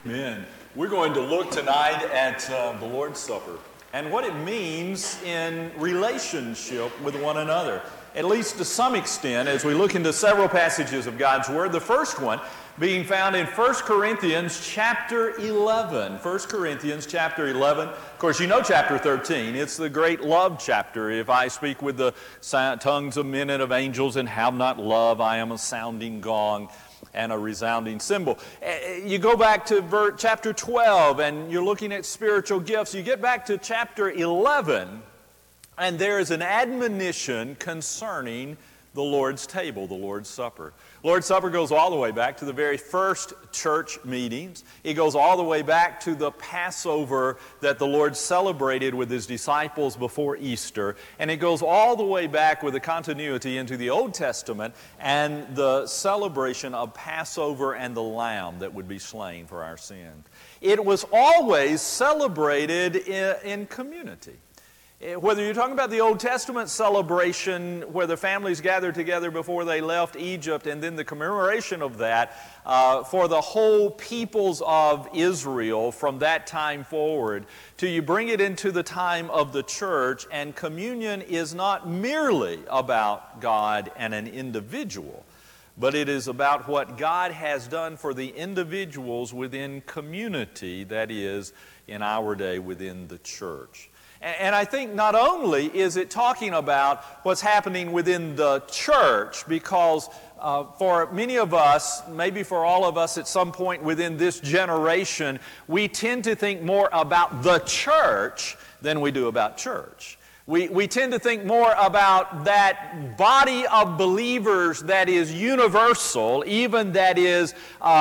Amen. We're going to look tonight at the Lord's Supper and what it means in relationship with one another, at least to some extent, as we look into several passages of God's Word. The first one being found in 1 Corinthians chapter 11. 1 Corinthians chapter 11. Of course, you know chapter 13. It's the great love chapter. If I speak with the tongues of men and of angels and have not love, I am a sounding gong and a resounding cymbal. You go back to chapter 12 and you're looking at spiritual gifts. You get back to chapter 11 and there is an admonition concerning the Lord's table, the Lord's Supper. Lord's Supper goes all the way back to the very first church meetings. It goes all the way back to the Passover that the Lord celebrated with His disciples before Easter. And it goes all the way back with a continuity into the Old Testament and the celebration of Passover and the Lamb that would be slain for our sins. It was always celebrated in community. Whether you're talking about the Old Testament celebration where the families gathered together before they left Egypt and then the commemoration of that for the whole peoples of Israel from that time forward, till you bring it into the time of the church, and communion is not merely about God and an individual, but it is about what God has done for the individuals within community, that is, in our day, within the church. And I think not only is it talking about what's happening within the church, because for many of us, maybe for all of us at some point within this generation, we tend to think more about the church than we do about church. We tend to think more about that body of believers that is universal, even that is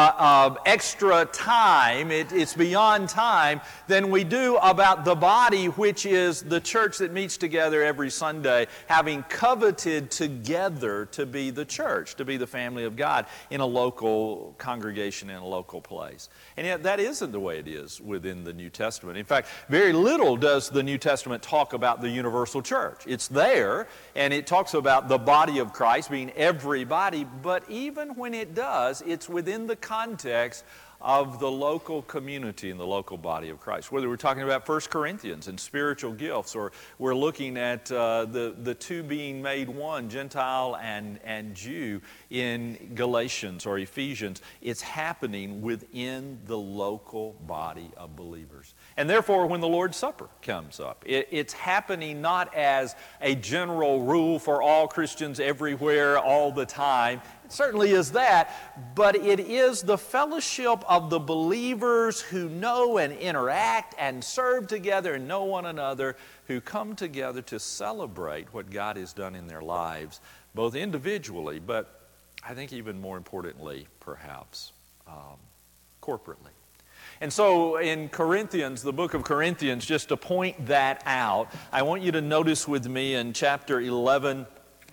extra time, it's beyond time, than we do about the body which is the church that meets together every Sunday, having coveted together to be the church, to be the family of God in a local congregation, in a local place. And yet that isn't the way it is within the New Testament. In fact, very little does the New Testament talk about the universal church. It's there, and it talks about the body of Christ being everybody, but even when it does, it's within the context of the local community and the local body of Christ. Whether we're talking about 1 Corinthians and spiritual gifts, or we're looking at the two being made one, Gentile and Jew, in Galatians or Ephesians, it's happening within the local body of believers. And therefore, when the Lord's Supper comes up, it's happening not as a general rule for all Christians everywhere all the time. It certainly is that, but it is the fellowship of the believers who know and interact and serve together and know one another, who come together to celebrate what God has done in their lives, both individually, but I think even more importantly, perhaps, corporately. And so in Corinthians, the book of Corinthians, just to point that out, I want you to notice with me in chapter 11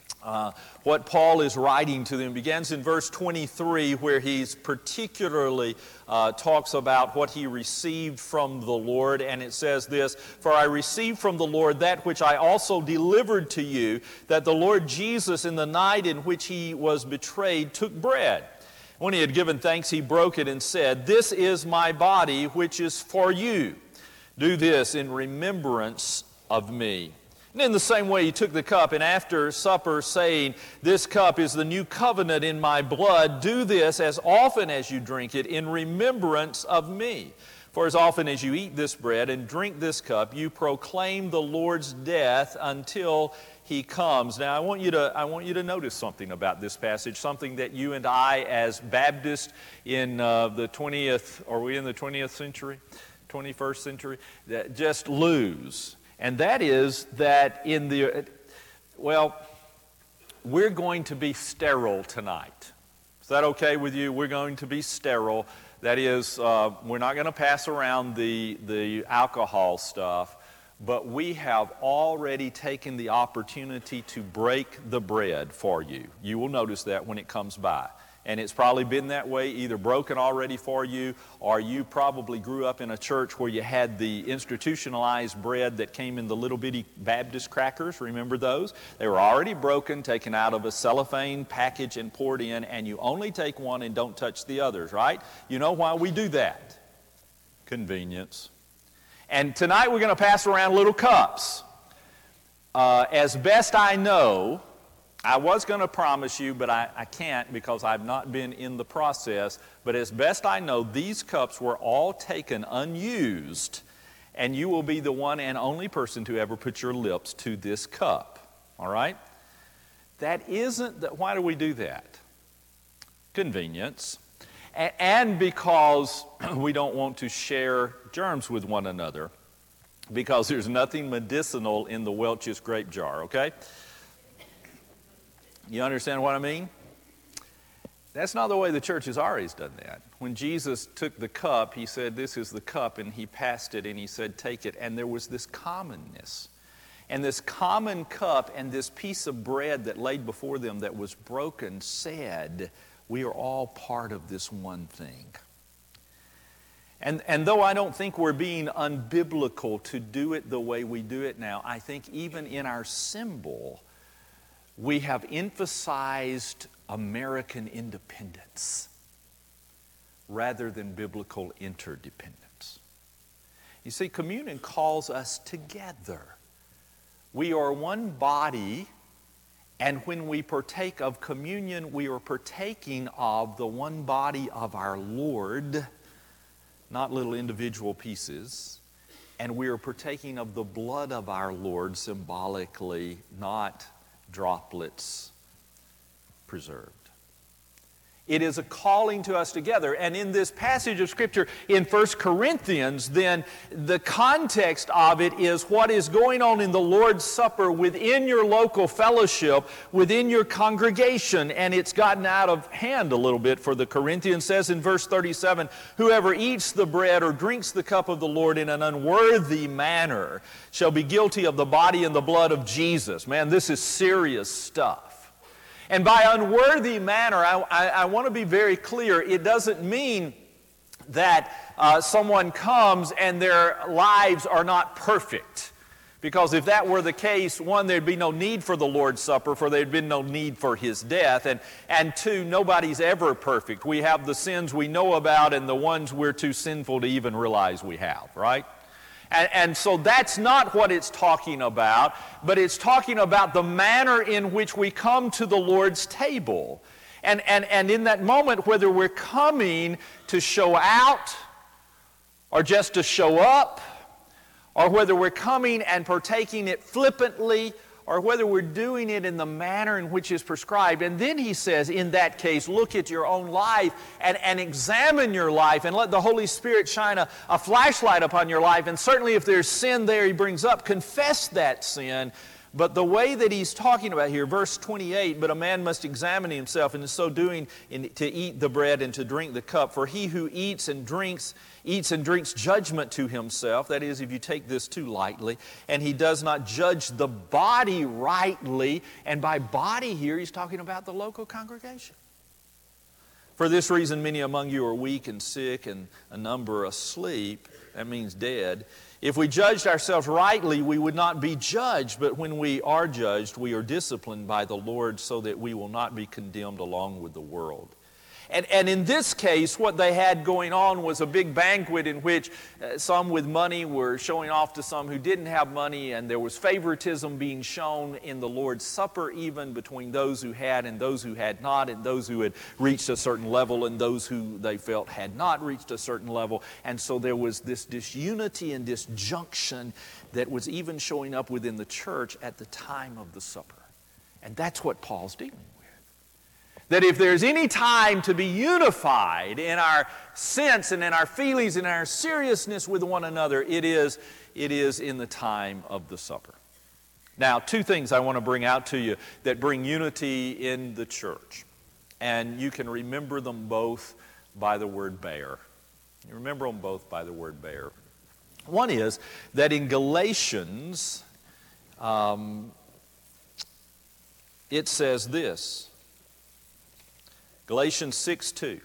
what Paul is writing to them. It begins in verse 23, where he's particularly talks about what he received from the Lord. And it says this: "For I received from the Lord that which I also delivered to you, that the Lord Jesus, in the night in which he was betrayed, took bread. When he had given thanks, he broke it and said, 'This is my body, which is for you. Do this in remembrance of me.' And in the same way he took the cup, and after supper, saying, 'This cup is the new covenant in my blood. Do this as often as you drink it in remembrance of me. For as often as you eat this bread and drink this cup, you proclaim the Lord's death until He comes.'" Now I want you to notice something about this passage, something that you and I as Baptists in the 20th, are we in the 20th century? 21st century? That just lose. And that is that we're going to be sterile tonight. Is that okay with you? We're going to be sterile. That is, we're not going to pass around the alcohol stuff, but we have already taken the opportunity to break the bread for you. You will notice that when it comes by. And it's probably been that way, either broken already for you, or you probably grew up in a church where you had the institutionalized bread that came in the little bitty Baptist crackers. Remember those? They were already broken, taken out of a cellophane package and poured in, and you only take one and don't touch the others, right? You know why we do that? Convenience. And tonight we're going to pass around little cups. As best I know, I was going to promise you, but I can't because I've not been in the process. But as best I know, these cups were all taken unused, and you will be the one and only person to ever put your lips to this cup. All right? That isn't, why do we do that? Convenience. And because we don't want to share germs with one another, because there's nothing medicinal in the Welch's grape jar, okay? You understand what I mean? That's not the way the church has always done that. When Jesus took the cup, he said, "This is the cup," and he passed it, and he said, "Take it." And there was this commonness. And this common cup and this piece of bread that laid before them that was broken said, we are all part of this one thing. And though I don't think we're being unbiblical to do it the way we do it now, I think even in our symbol, we have emphasized American independence rather than biblical interdependence. You see, communion calls us together. We are one body, and when we partake of communion, we are partaking of the one body of our Lord, not little individual pieces, and we are partaking of the blood of our Lord symbolically, not droplets preserved. It is a calling to us together. And in this passage of Scripture in 1 Corinthians, then the context of it is what is going on in the Lord's Supper within your local fellowship, within your congregation. And it's gotten out of hand a little bit for the Corinthians. It says in verse 37, "Whoever eats the bread or drinks the cup of the Lord in an unworthy manner shall be guilty of the body and the blood of Jesus." Man, this is serious stuff. And by unworthy manner, I want to be very clear. It doesn't mean that someone comes and their lives are not perfect. Because if that were the case, one, there'd be no need for the Lord's Supper, for there'd been no need for His death. And two, nobody's ever perfect. We have the sins we know about and the ones we're too sinful to even realize we have, right? And so that's not what it's talking about, but it's talking about the manner in which we come to the Lord's table. And in that moment, whether we're coming to show out or just to show up, or whether we're coming and partaking it flippantly, or whether we're doing it in the manner in which is prescribed. And then he says, in that case, look at your own life and examine your life and let the Holy Spirit shine a flashlight upon your life. And certainly if there's sin there, he brings up, confess that sin. But the way that he's talking about here, verse 28, "But a man must examine himself, and in so doing to eat the bread and to drink the cup. For he who eats and drinks judgment to himself," that is, if you take this too lightly, "and he does not judge the body rightly." And by body here, he's talking about the local congregation. "For this reason, many among you are weak and sick, and a number asleep." That means dead. "If we judged ourselves rightly, we would not be judged. But when we are judged, we are disciplined by the Lord, so that we will not be condemned along with the world." And in this case, what they had going on was a big banquet in which some with money were showing off to some who didn't have money, and there was favoritism being shown in the Lord's Supper, even between those who had and those who had not, and those who had reached a certain level and those who they felt had not reached a certain level. And so there was this disunity and disjunction that was even showing up within the church at the time of the supper. And that's what Paul's dealing with. That if there's any time to be unified in our sense and in our feelings and in our seriousness with one another, it is in the time of the supper. Now, two things I want to bring out to you that bring unity in the church. And you can remember them both by the word bear. You remember them both by the word bear. One is that in Galatians, it says this. Galatians 6:2.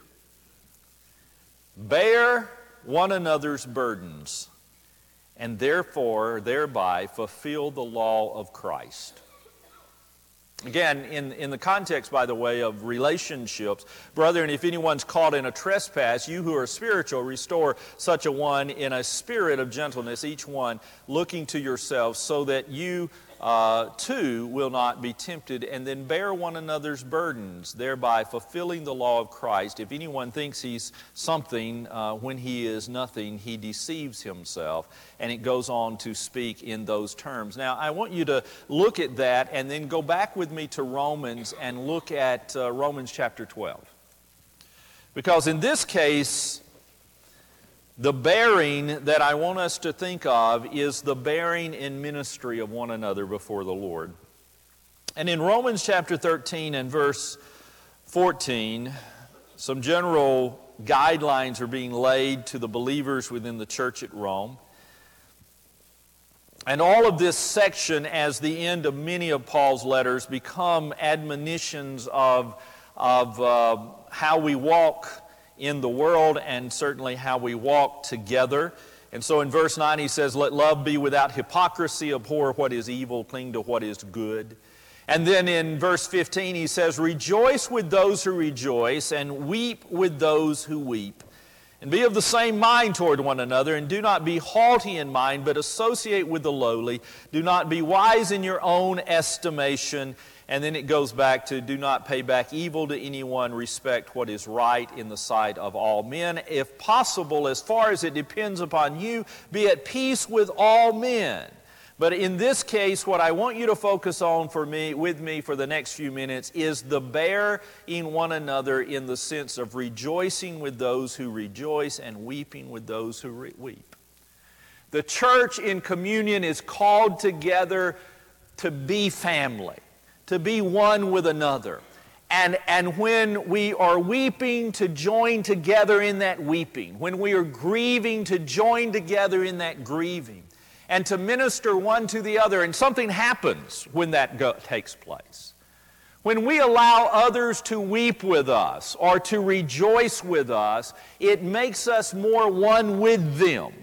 "Bear one another's burdens, and thereby fulfill the law of Christ." Again, in the context, by the way, of relationships, brethren, if anyone's caught in a trespass, you who are spiritual, restore such a one in a spirit of gentleness, each one looking to yourselves, so that you too will not be tempted, and then bear one another's burdens, thereby fulfilling the law of Christ. If anyone thinks he's something when he is nothing, he deceives himself. And it goes on to speak in those terms. Now, I want you to look at that and then go back with me to Romans and look at Romans chapter 12. Because in this case, the bearing that I want us to think of is the bearing in ministry of one another before the Lord. And in Romans chapter 13 and verse 14, some general guidelines are being laid to the believers within the church at Rome. And all of this section, as the end of many of Paul's letters, become admonitions of how we walk in the world, and certainly how we walk together. And so in verse 9 he says, let love be without hypocrisy, abhor what is evil, cling to what is good. And then in verse 15 he says, rejoice with those who rejoice, and weep with those who weep. And be of the same mind toward one another, and do not be haughty in mind, but associate with the lowly. Do not be wise in your own estimation. And then it goes back to, do not pay back evil to anyone, respect what is right in the sight of all men. If possible, as far as it depends upon you, be at peace with all men. But in this case, what I want you to focus on with me for the next few minutes is the bearing one another in the sense of rejoicing with those who rejoice and weeping with those who weep. The church in communion is called together to be family, to be one with another. And when we are weeping, to join together in that weeping. When we are grieving, to join together in that grieving. And to minister one to the other. And something happens when that takes place. When we allow others to weep with us or to rejoice with us, it makes us more one with them.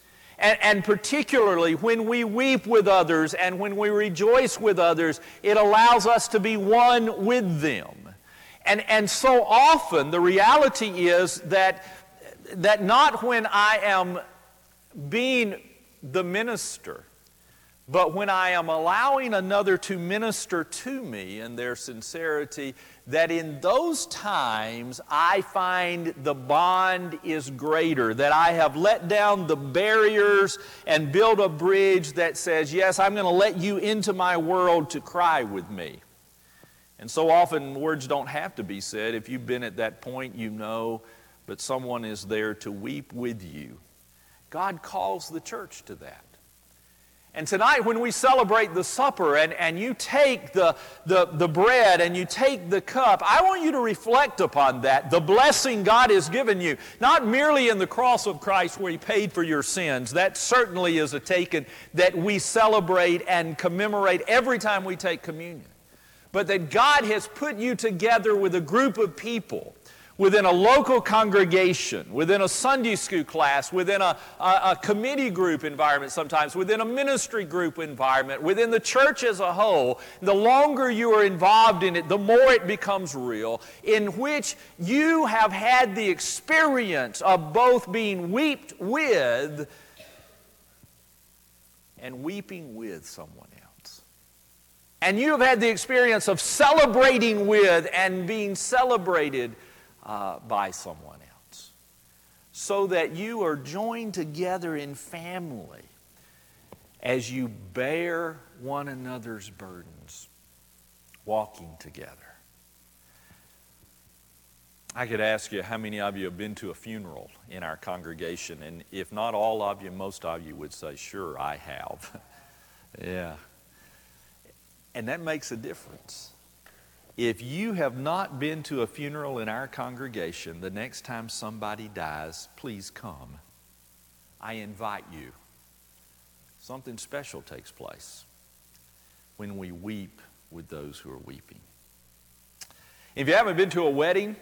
And particularly when we weep with others and when we rejoice with others, it allows us to be one with them. And so often the reality is that not when I am being the minister, but when I am allowing another to minister to me in their sincerity, that in those times I find the bond is greater, that I have let down the barriers and built a bridge that says, yes, I'm going to let you into my world to cry with me. And so often words don't have to be said. If you've been at that point, you know, but someone is there to weep with you. God calls the church to that. And tonight when we celebrate the supper and you take the bread and you take the cup, I want you to reflect upon that, the blessing God has given you, not merely in the cross of Christ where He paid for your sins. That certainly is a taken that we celebrate and commemorate every time we take communion. But that God has put you together with a group of people within a local congregation, within a Sunday school class, within a committee group environment sometimes, within a ministry group environment, within the church as a whole. The longer you are involved in it, the more it becomes real, in which you have had the experience of both being wept with and weeping with someone else. And you have had the experience of celebrating with and being celebrated by someone else, so that you are joined together in family as you bear one another's burdens, walking together. I could ask you how many of you have been to a funeral in our congregation, and if not all of you, most of you would say, sure, I have. Yeah. And that makes a difference. If you have not been to a funeral in our congregation, the next time somebody dies, please come. I invite you. Something special takes place when we weep with those who are weeping. If you haven't been to a wedding,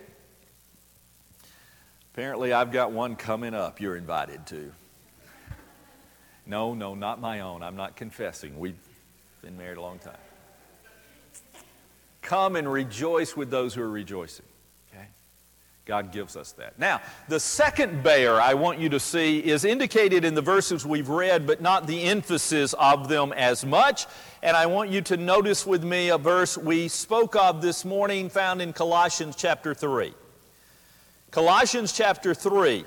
apparently I've got one coming up you're invited to. No, not my own. I'm not confessing. We've been married a long time. Come and rejoice with those who are rejoicing. Okay? God gives us that. Now, the second bear I want you to see is indicated in the verses we've read, but not the emphasis of them as much. And I want you to notice with me a verse we spoke of this morning found in Colossians chapter 3. Colossians chapter 3.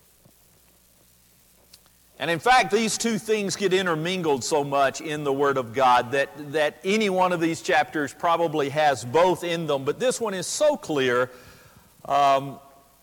And in fact, these two things get intermingled so much in the Word of God that any one of these chapters probably has both in them. But this one is so clear. And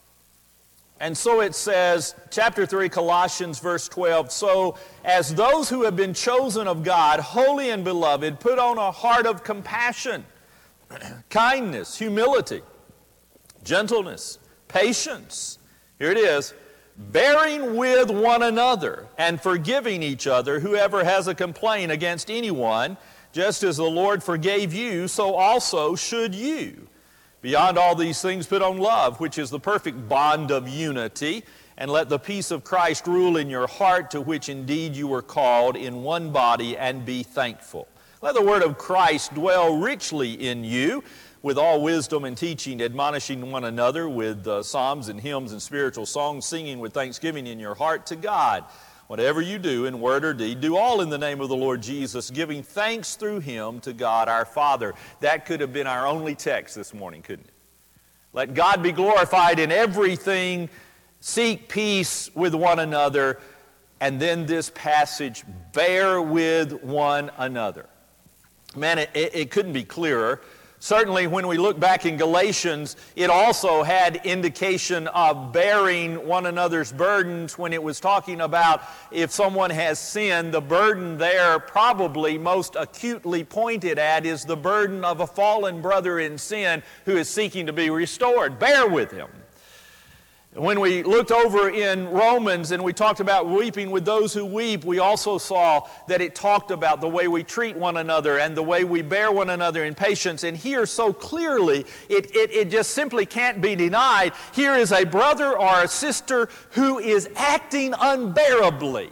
so it says, chapter 3, Colossians, verse 12, "So as those who have been chosen of God, holy and beloved, put on a heart of compassion, kindness, humility, gentleness, patience." Here it is. "Bearing with one another and forgiving each other, whoever has a complaint against anyone, just as the Lord forgave you, so also should you. Beyond all these things put on love, which is the perfect bond of unity, and let the peace of Christ rule in your heart, to which indeed you were called in one body, and be thankful. Let the word of Christ dwell richly in you, with all wisdom and teaching, admonishing one another with psalms and hymns and spiritual songs, singing with thanksgiving in your heart to God. Whatever you do in word or deed, do all in the name of the Lord Jesus, giving thanks through Him to God our Father." That could have been our only text this morning, couldn't it? Let God be glorified in everything. Seek peace with one another. And then this passage, bear with one another. Man, it couldn't be clearer. Certainly when we look back in Galatians, it also had indication of bearing one another's burdens when it was talking about if someone has sinned. The burden there probably most acutely pointed at is the burden of a fallen brother in sin who is seeking to be restored. Bear with him. When we looked over in Romans and we talked about weeping with those who weep, we also saw that it talked about the way we treat one another and the way we bear one another in patience. And here so clearly, it just simply can't be denied. Here is a brother or a sister who is acting unbearably.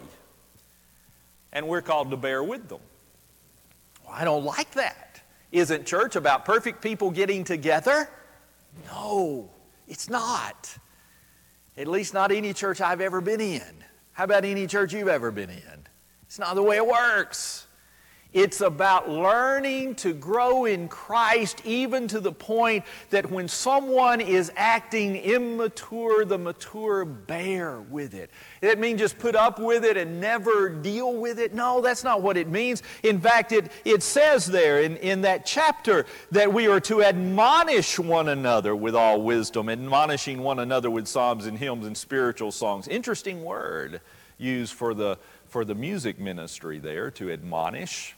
And we're called to bear with them. Well, I don't like that. Isn't church about perfect people getting together? No, it's not. At least not any church I've ever been in. How about any church you've ever been in? It's not the way it works. It's about learning to grow in Christ, even to the point that when someone is acting immature, the mature bear with it. It doesn't mean just put up with it and never deal with it. No, that's not what it means. In fact, it says there in that chapter that we are to admonish one another with all wisdom, admonishing one another with psalms and hymns and spiritual songs. Interesting word used for the music ministry there, to admonish.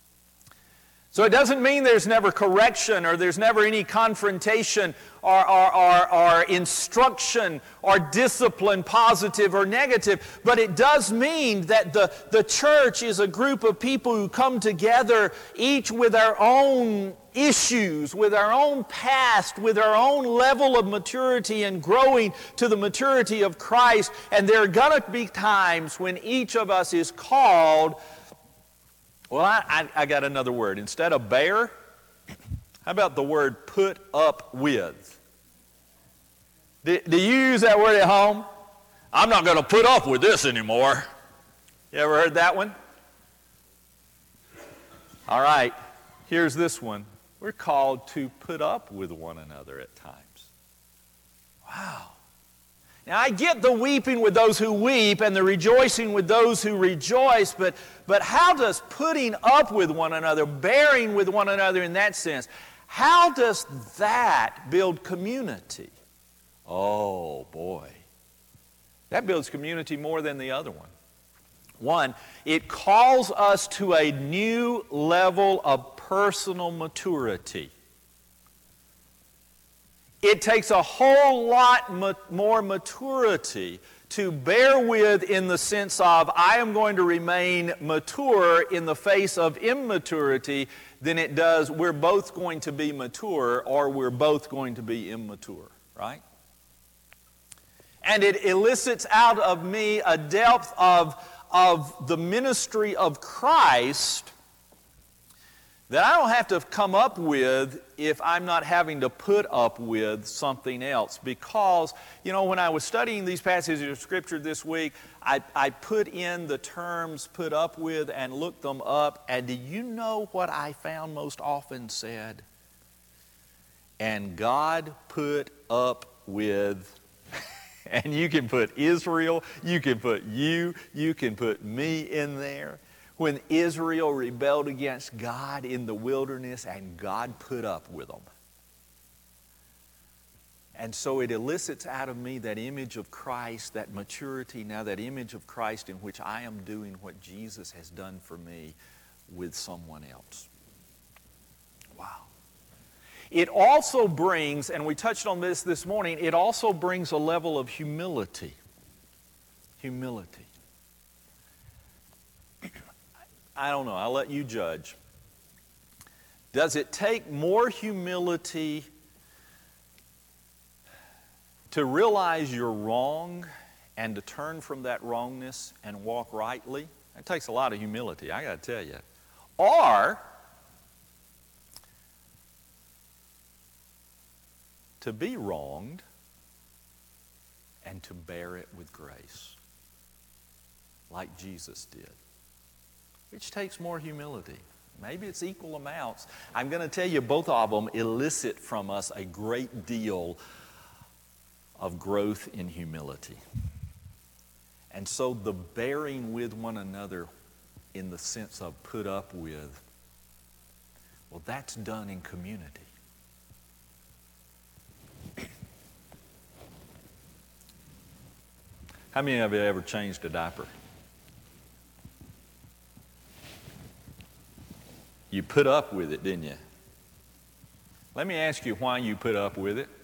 So it doesn't mean there's never correction or there's never any confrontation or instruction or discipline, positive or negative. But it does mean that the church is a group of people who come together, each with our own issues, with our own past, with our own level of maturity and growing to the maturity of Christ. And there are going to be times when each of us is called. Well, I got another word. Instead of bear, how about the word put up with? Do you use that word at home? I'm not going to put up with this anymore. You ever heard that one? All right, here's this one. We're called to put up with one another at times. Wow. Now, I get the weeping with those who weep and the rejoicing with those who rejoice, but how does putting up with one another, bearing with one another in that sense, how does that build community? Oh, boy. That builds community more than the other one. One, it calls us to a new level of personal maturity. It takes a whole lot more maturity to bear with, in the sense of I am going to remain mature in the face of immaturity, than it does we're both going to be mature or we're both going to be immature, right? And it elicits out of me a depth of the ministry of Christ that I don't have to come up with if I'm not having to put up with something else. Because, when I was studying these passages of Scripture this week, I put in the terms put up with and looked them up. And do you know what I found most often said? And God put up with. And you can put Israel, you can put you can put me in there. When Israel rebelled against God in the wilderness and God put up with them. And so it elicits out of me that image of Christ, that maturity, now that image of Christ in which I am doing what Jesus has done for me with someone else. Wow. It also brings, and we touched on this morning, it also brings a level of humility. Humility. I don't know, I'll let you judge. Does it take more humility to realize you're wrong and to turn from that wrongness and walk rightly? It takes a lot of humility, I got to tell you. Or to be wronged and to bear it with grace, like Jesus did. Which takes more humility? Maybe it's equal amounts. I'm going to tell you both of them elicit from us a great deal of growth in humility. And so the bearing with one another in the sense of put up with, well, that's done in community. How many of you ever changed a diaper? You put up with it, didn't you? Let me ask you why you put up with it.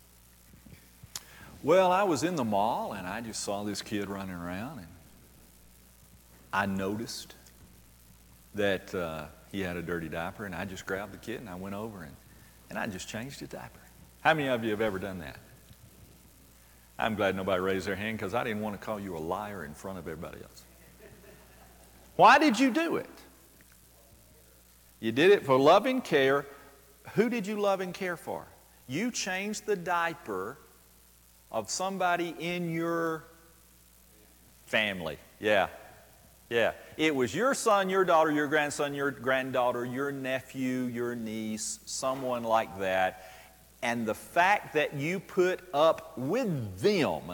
Well, I was in the mall and I just saw this kid running around and I noticed that he had a dirty diaper and I just grabbed the kid and I went over and I just changed his diaper. How many of you have ever done that? I'm glad nobody raised their hand because I didn't want to call you a liar in front of everybody else. Why did you do it? You did it for love and care. Who did you love and care for? You changed the diaper of somebody in your family. Yeah. It was your son, your daughter, your grandson, your granddaughter, your nephew, your niece, someone like that. And the fact that you put up with them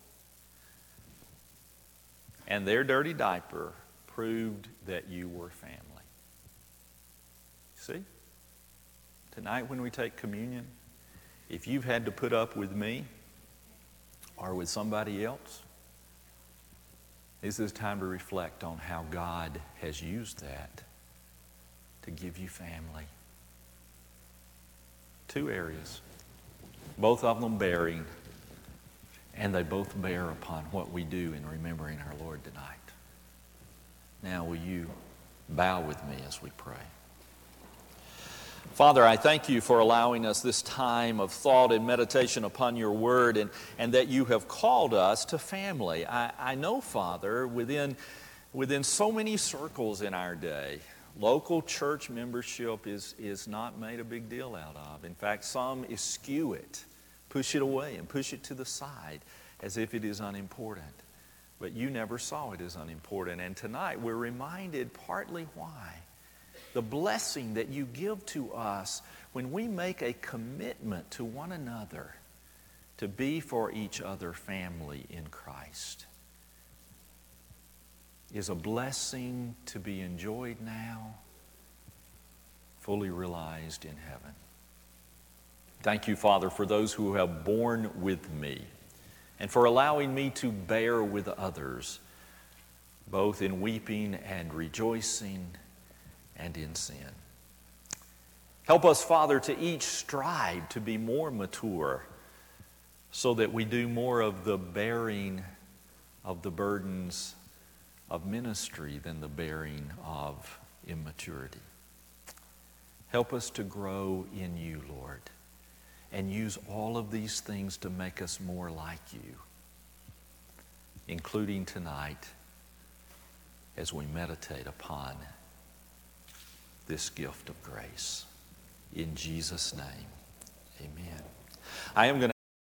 and their dirty diaper proved that you were family. See? Tonight when we take communion, if you've had to put up with me or with somebody else, this is time to reflect on how God has used that to give you family. Two areas, both of them bearing, and they both bear upon what we do in remembering our Lord tonight. Now will you bow with me as we pray? Father, I thank you for allowing us this time of thought and meditation upon your word and that you have called us to family. I know, Father, within so many circles in our day, local church membership is not made a big deal out of. In fact, some eschew it, push it away and push it to the side as if it is unimportant. But you never saw it as unimportant. And tonight we're reminded partly why. The blessing that you give to us when we make a commitment to one another to be for each other family in Christ is a blessing to be enjoyed now, fully realized in heaven. Thank you, Father, for those who have borne with me and for allowing me to bear with others, both in weeping and rejoicing and in sin. Help us, Father, to each strive to be more mature so that we do more of the bearing of the burdens of ministry than the bearing of immaturity. Help us to grow in you, Lord, and use all of these things to make us more like you, including tonight as we meditate upon this gift of grace. In Jesus' name, amen. I am going to